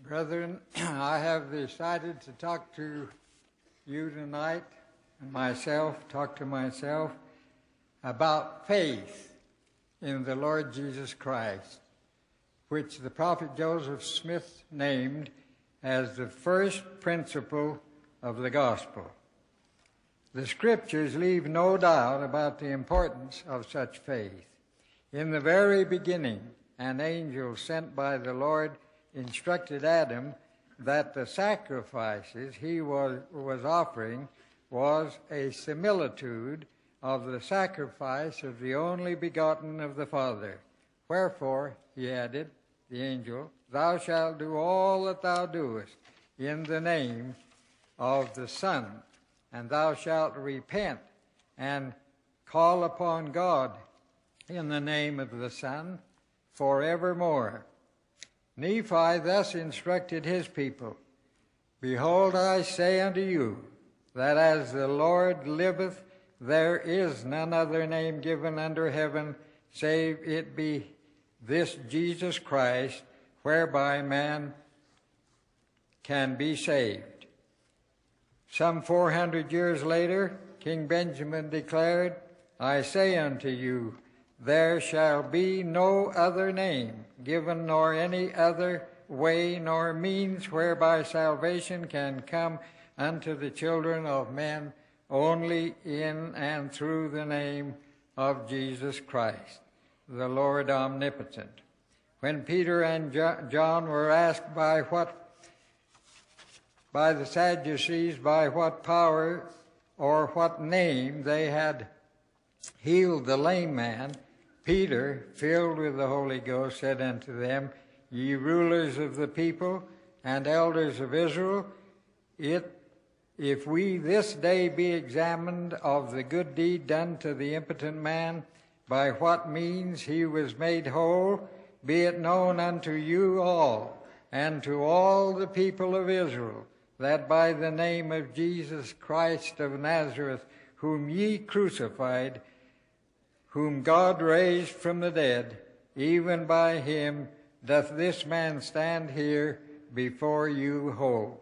Brethren, I have decided to talk to you tonight, and talk to myself about faith in the Lord Jesus Christ, which the prophet Joseph Smith named as the first principle of the gospel. The scriptures leave no doubt about the importance of such faith. In the very beginning, an angel sent by the Lord instructed Adam that the sacrifices he was offering was a similitude of the sacrifice of the only begotten of the Father. Wherefore, he added, the angel, thou shalt do all that thou doest in the name of the Son, and thou shalt repent and call upon God in the name of the Son forevermore. Nephi thus instructed his people, Behold, I say unto you, that as the Lord liveth, there is none other name given under heaven, save it be this Jesus Christ, whereby man can be saved. Some 400 years later, King Benjamin declared, I say unto you, there shall be no other name given, nor any other way, nor means whereby salvation can come unto the children of men, only in and through the name of Jesus Christ, the Lord omnipotent. When Peter and John were asked by the Sadducees by what power or what name they had healed the lame man, Peter, filled with the Holy Ghost, said unto them, Ye rulers of the people and elders of Israel, if we this day be examined of the good deed done to the impotent man, by what means he was made whole, be it known unto you all, and to all the people of Israel, that by the name of Jesus Christ of Nazareth, whom ye crucified, whom God raised from the dead, even by him doth this man stand here before you whole.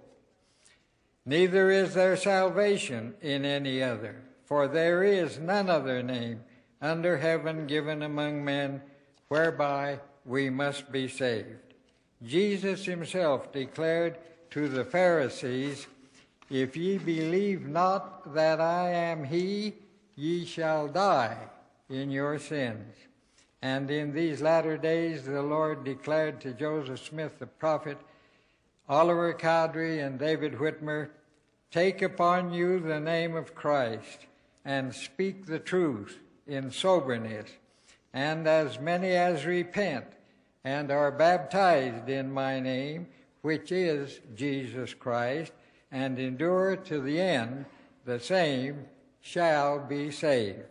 Neither is there salvation in any other, for there is none other name under heaven given among men whereby we must be saved. Jesus himself declared to the Pharisees, If ye believe not that I am he, ye shall die in your sins. And in these latter days the Lord declared to Joseph Smith the prophet, Oliver Cowdery, and David Whitmer, Take upon you the name of Christ, and speak the truth in soberness, and as many as repent and are baptized in my name, which is Jesus Christ, and endure to the end, the same shall be saved.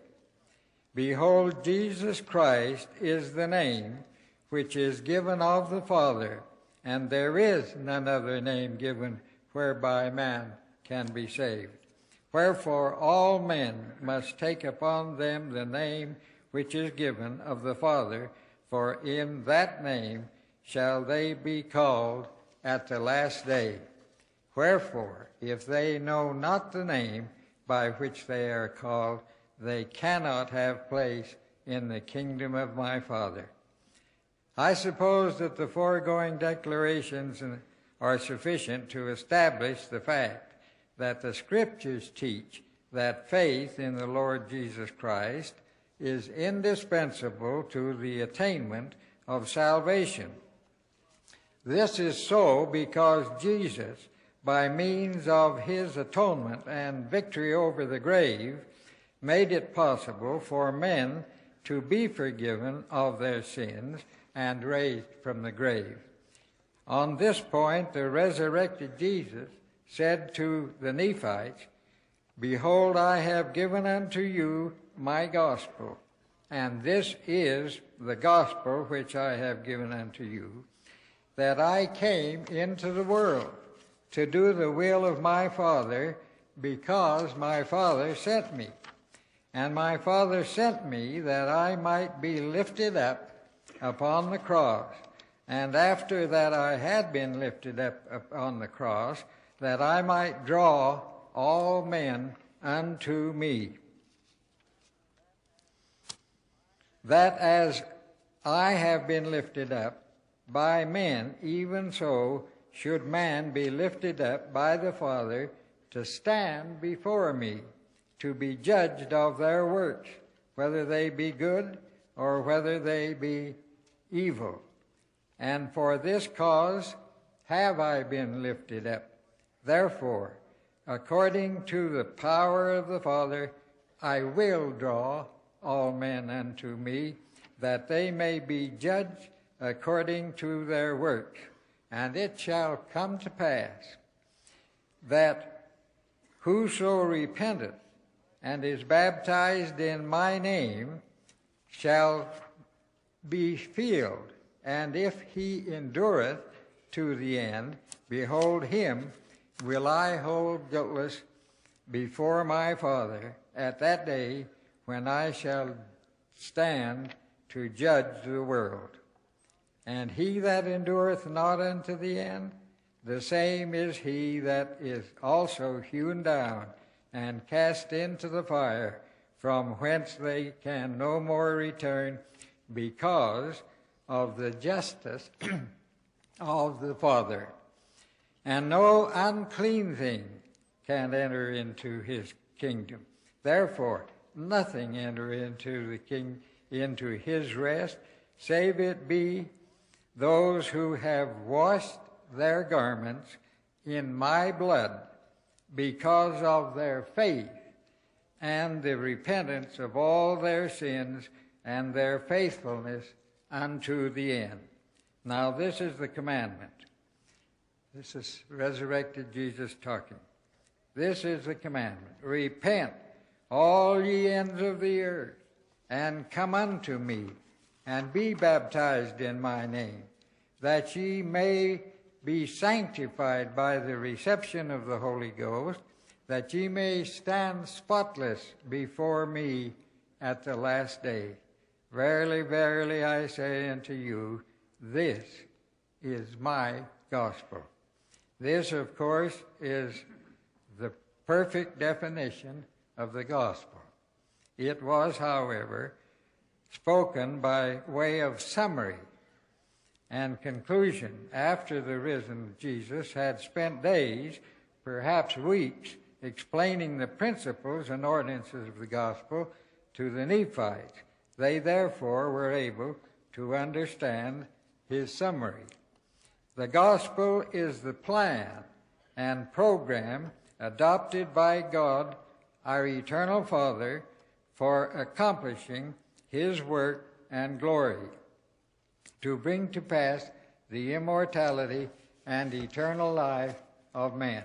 Behold, Jesus Christ is the name which is given of the Father, and there is none other name given whereby man can be saved. Wherefore all men must take upon them the name which is given of the Father, for in that name shall they be called at the last day. Wherefore, if they know not the name by which they are called, they cannot have place in the kingdom of my Father. I suppose that the foregoing declarations are sufficient to establish the fact that the Scriptures teach that faith in the Lord Jesus Christ is indispensable to the attainment of salvation. This is so because Jesus, by means of his atonement and victory over the grave, made it possible for men to be forgiven of their sins and raised from the grave. On this point, the resurrected Jesus said to the Nephites, Behold, I have given unto you my gospel, and this is the gospel which I have given unto you, that I came into the world to do the will of my Father, because my Father sent me. And my Father sent me that I might be lifted up upon the cross, and after that I had been lifted up on the cross, that I might draw all men unto me. That as I have been lifted up by men, even so should man be lifted up by the Father, to stand before me, to be judged of their works, whether they be good or whether they be evil. And for this cause have I been lifted up. Therefore, according to the power of the Father, I will draw all men unto me, that they may be judged according to their works. And it shall come to pass that whoso repenteth and is baptized in my name shall be filled. And if he endureth to the end, behold, him will I hold guiltless before my Father at that day, when I shall stand to judge the world. And he that endureth not unto the end, the same is he that is also hewn down and cast into the fire, from whence they can no more return, because of the justice of the Father. And no unclean thing can enter into his kingdom. Therefore, nothing enter into his rest, save it be those who have washed their garments in my blood, because of their faith and the repentance of all their sins and their faithfulness unto the end. Now this is the commandment. This is resurrected Jesus talking. This is the commandment. Repent, all ye ends of the earth, and come unto me, and be baptized in my name, that ye may be sanctified by the reception of the Holy Ghost, that ye may stand spotless before me at the last day. Verily, verily, I say unto you, this is my gospel. This, of course, is the perfect definition of the gospel. It was, however, spoken by way of summary and conclusion after the risen Jesus had spent days, perhaps weeks, explaining the principles and ordinances of the gospel to the Nephites. They therefore were able to understand his summary. The gospel is the plan and program adopted by God, our eternal Father, for accomplishing his work and glory, to bring to pass the immortality and eternal life of man.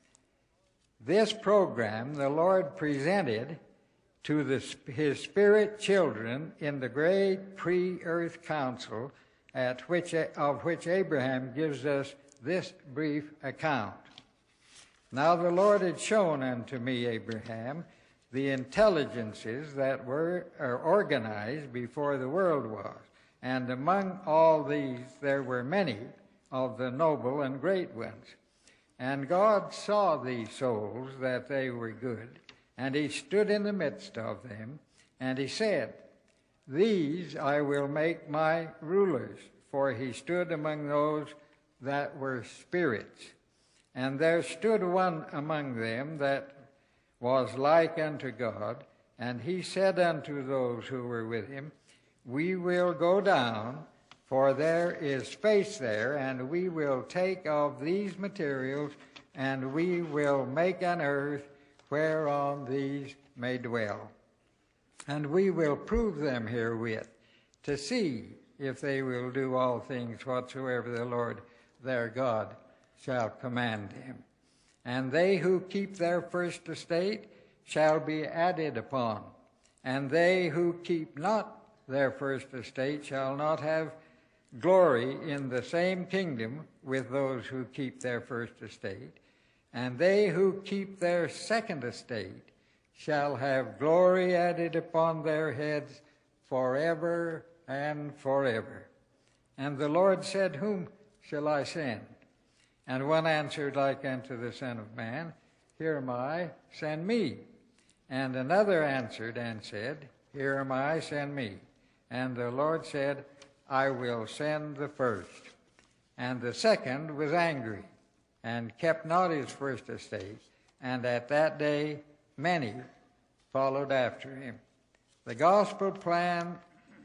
This program the Lord presented to his spirit children in the great pre-earth council, of which Abraham gives us this brief account. Now the Lord had shown unto me, Abraham, the intelligences that were organized before the world was, and among all these there were many of the noble and great ones. And God saw these souls that they were good, and he stood in the midst of them, and he said, These I will make my rulers, for he stood among those that were spirits. And there stood one among them that was like unto God, and he said unto those who were with him, We will go down, for there is space there, and we will take of these materials, and we will make an earth whereon these may dwell. And we will prove them herewith, to see if they will do all things whatsoever the Lord their God shall command them. And they who keep their first estate shall be added upon, and they who keep not their first estate shall not have glory in the same kingdom with those who keep their first estate. And they who keep their second estate shall have glory added upon their heads forever and forever. And the Lord said, Whom shall I send? And one answered like unto the Son of Man, Here am I, send me. And another answered and said, Here am I, send me. And the Lord said, I will send the first. And the second was angry, and kept not his first estate. And at that day many followed after him. The gospel plan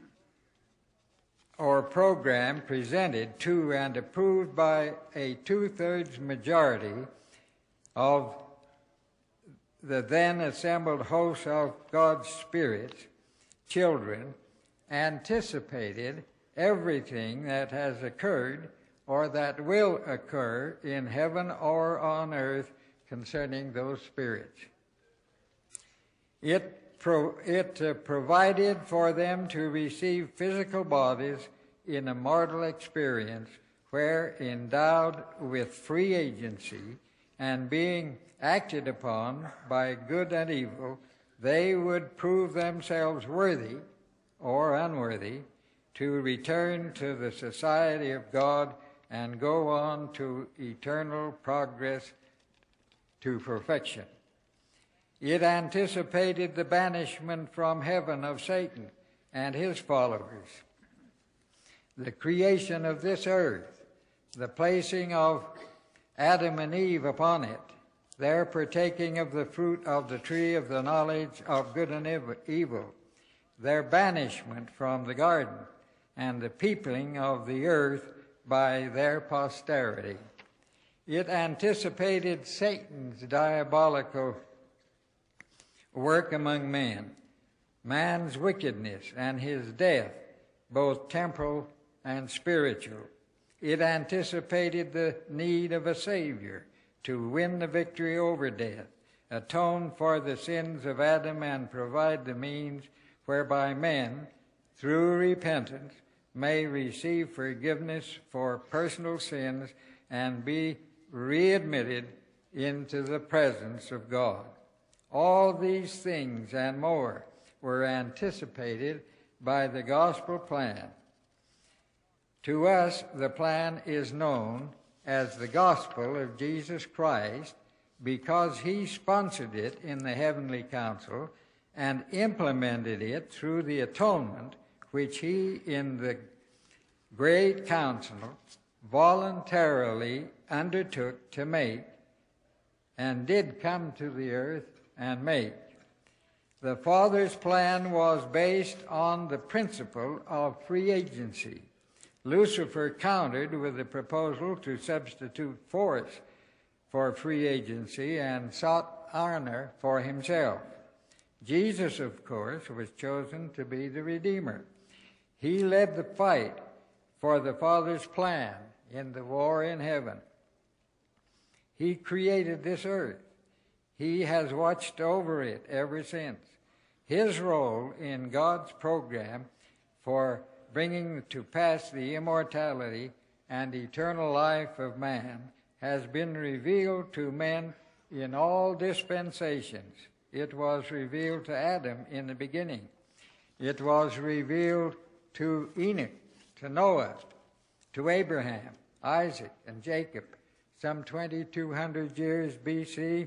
or program presented to and approved by a 2/3 majority of the then assembled host of God's spirits, children, anticipated everything that has occurred or that will occur in heaven or on earth concerning those spirits. It provided for them to receive physical bodies in a mortal experience where, endowed with free agency and being acted upon by good and evil, they would prove themselves worthy or unworthy to return to the society of God and go on to eternal progress to perfection. It anticipated the banishment from heaven of Satan and his followers, the creation of this earth, the placing of Adam and Eve upon it, their partaking of the fruit of the tree of the knowledge of good and evil, their banishment from the garden, and the peopling of the earth by their posterity. It anticipated Satan's diabolical work among men, man's wickedness and his death, both temporal and spiritual. It anticipated the need of a Savior to win the victory over death, atone for the sins of Adam, and provide the means whereby men, through repentance, may receive forgiveness for personal sins and be readmitted into the presence of God. All these things and more were anticipated by the gospel plan. To us, the plan is known as the gospel of Jesus Christ because he sponsored it in the heavenly council and implemented it through the atonement which he in the great council voluntarily undertook to make and did come to the earth and make. The Father's plan was based on the principle of free agency. Lucifer countered with the proposal to substitute force for free agency and sought honor for himself. Jesus, of course, was chosen to be the Redeemer. He led the fight for the Father's plan in the war in heaven. He created this earth. He has watched over it ever since. His role in God's program for bringing to pass the immortality and eternal life of man has been revealed to men in all dispensations. It was revealed to Adam in the beginning. It was revealed to Enoch, to Noah, to Abraham, Isaac, and Jacob, some 2,200 years BC.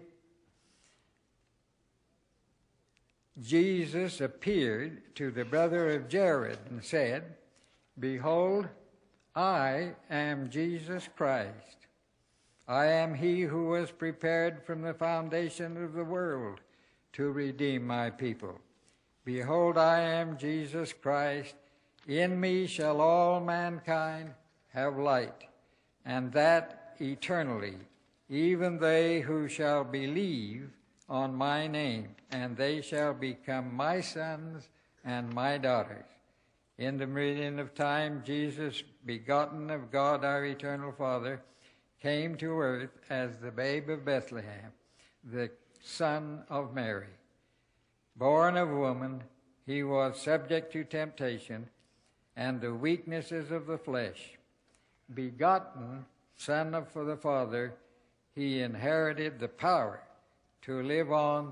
Jesus appeared to the brother of Jared and said, Behold, I am Jesus Christ. I am he who was prepared from the foundation of the world to redeem my people. Behold, I am Jesus Christ. In me shall all mankind have light, and that eternally, even they who shall believe on my name, and they shall become my sons and my daughters. In the meridian of time, Jesus, begotten of God our eternal Father, came to earth as the babe of Bethlehem, the son of Mary. Born of woman, he was subject to temptation and the weaknesses of the flesh. Begotten son of the Father, he inherited the power to live on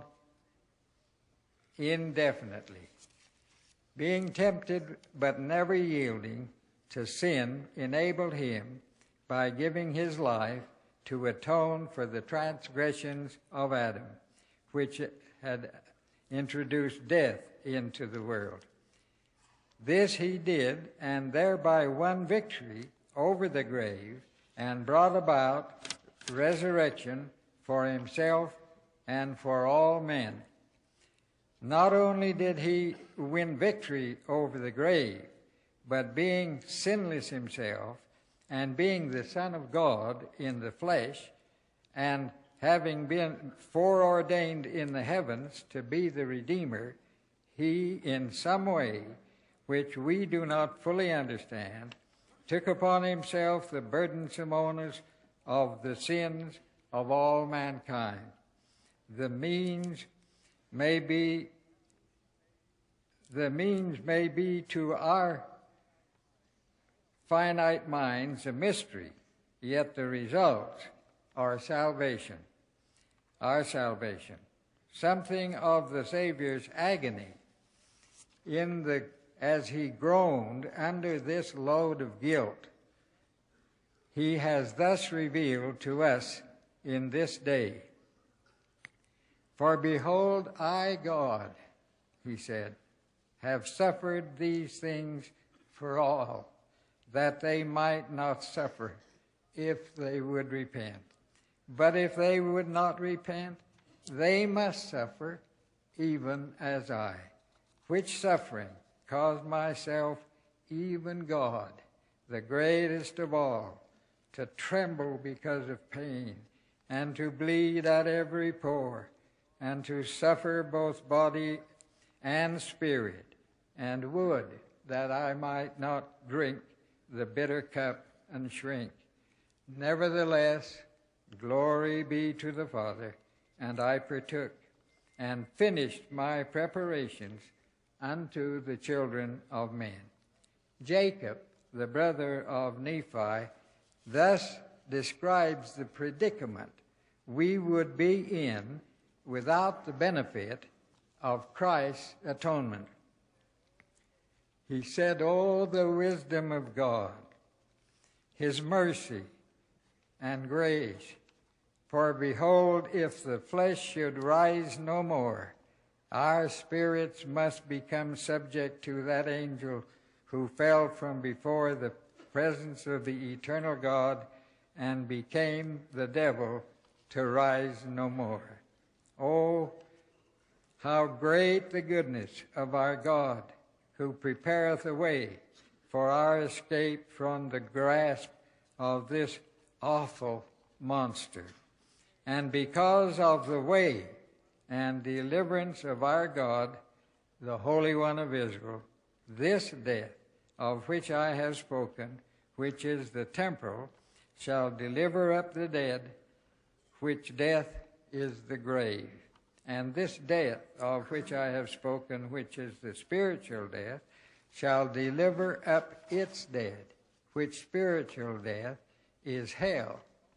indefinitely. Being tempted but never yielding, to sin enabled him, by giving his life, to atone for the transgressions of Adam, which had introduced death into the world. This he did, and thereby won victory over the grave, and brought about resurrection for himself and for all men. Not only did he win victory over the grave, but being sinless himself, and being the Son of God in the flesh, and having been foreordained in the heavens to be the Redeemer, he in some way, which we do not fully understand, took upon himself the burdensome onus of the sins of all mankind. The means may be to our finite minds a mystery, yet the results are salvation, our salvation. Something of the Savior's agony as he groaned under this load of guilt, he has thus revealed to us in this day. For behold, I, God, he said, have suffered these things for all, that they might not suffer if they would repent. But if they would not repent, they must suffer even as I, which suffering caused myself, even God, the greatest of all, to tremble because of pain, and to bleed at every pore, and to suffer both body and spirit, and would that I might not drink the bitter cup and shrink. Nevertheless, glory be to the Father, and I partook, and finished my preparations unto the children of men. Jacob, the brother of Nephi, thus describes the predicament we would be in without the benefit of Christ's atonement. He said, "Oh, the wisdom of God, his mercy and grace. For behold, if the flesh should rise no more, our spirits must become subject to that angel who fell from before the presence of the eternal God and became the devil to rise no more. Oh, how great the goodness of our God, who prepareth a way for our escape from the grasp of this awful monster. And because of the way and deliverance of our God, the Holy One of Israel, this death of which I have spoken, which is the temporal, shall deliver up the dead, which death is the grave. And this death of which I have spoken, which is the spiritual death, shall deliver up its dead, which spiritual death is hell.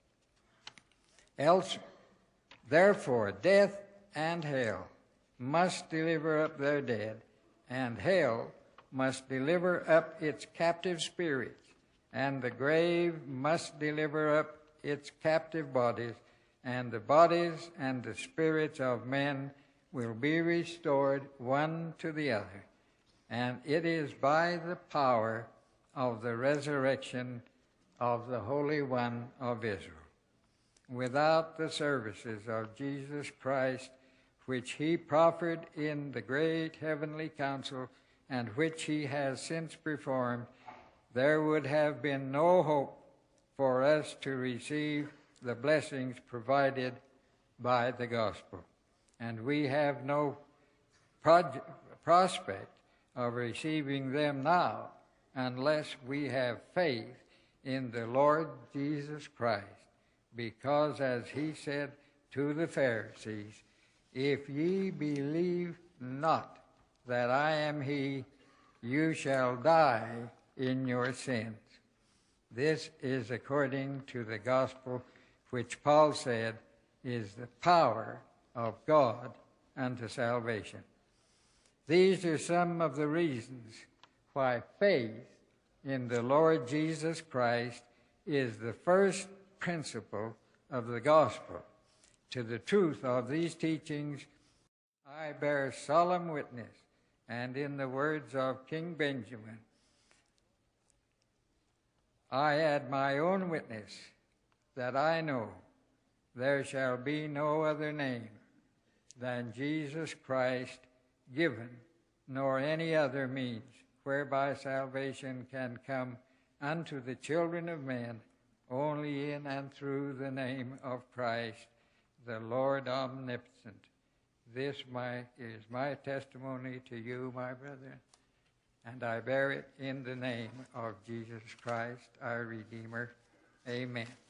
Else, therefore, death and hell must deliver up their dead, and hell must deliver up its captive spirits, and the grave must deliver up its captive bodies, and the bodies and the spirits of men will be restored one to the other. And it is by the power of the resurrection of the Holy One of Israel. Without the services of Jesus Christ, which he proffered in the great heavenly council, and which he has since performed, there would have been no hope for us to receive the blessings provided by the gospel. And we have no prospect of receiving them now unless we have faith in the Lord Jesus Christ. Because as he said to the Pharisees, if ye believe not that I am he, you shall die in your sins. This is according to the gospel which Paul said is the power of God unto salvation. These are some of the reasons why faith in the Lord Jesus Christ is the first principle of the gospel. To the truth of these teachings I bear solemn witness, and in the words of King Benjamin, I add my own witness that I know there shall be no other name than Jesus Christ given, nor any other means whereby salvation can come unto the children of men, only in and through the name of Christ, the Lord omnipotent. This is my testimony to you, my brethren, and I bear it in the name of Jesus Christ, our Redeemer. Amen.